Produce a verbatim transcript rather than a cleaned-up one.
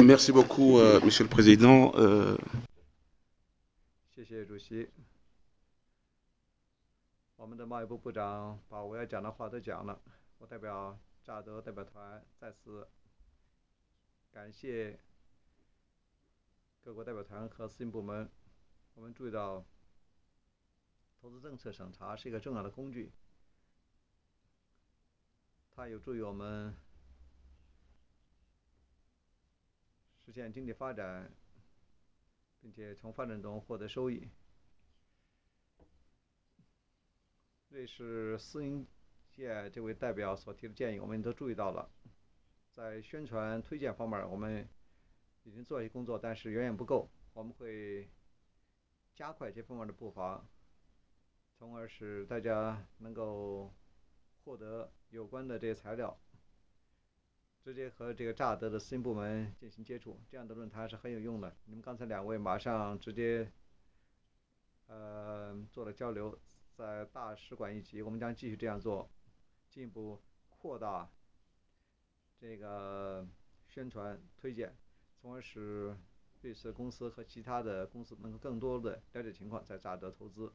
merci beaucoup, euh, Monsieur le Président. Euh, 谢谢主席。我们的贸易部部长把我要讲的话都讲了，我代表乍得代表团再次感谢各国代表团和司令部门。我们注意到，投资政策审查是一个重要的工具，它有助于我们实现经济发展，并且从发展中获得收益。瑞士私营界这位代表所提的建议，我们都注意到了。在宣传推荐方面，我们已经做一些工作，但是远远不够。我们会加快这方面的步伐，从而使大家能够获得有关的这些材料，直接和这个乍得的私营部门进行接触。这样的论坛是很有用的。你们刚才两位马上直接呃做了交流，在大使馆一级，我们将继续这样做，进一步扩大这个宣传推荐，从而使瑞士公司和其他的公司能够更多的了解情况，在乍得投资。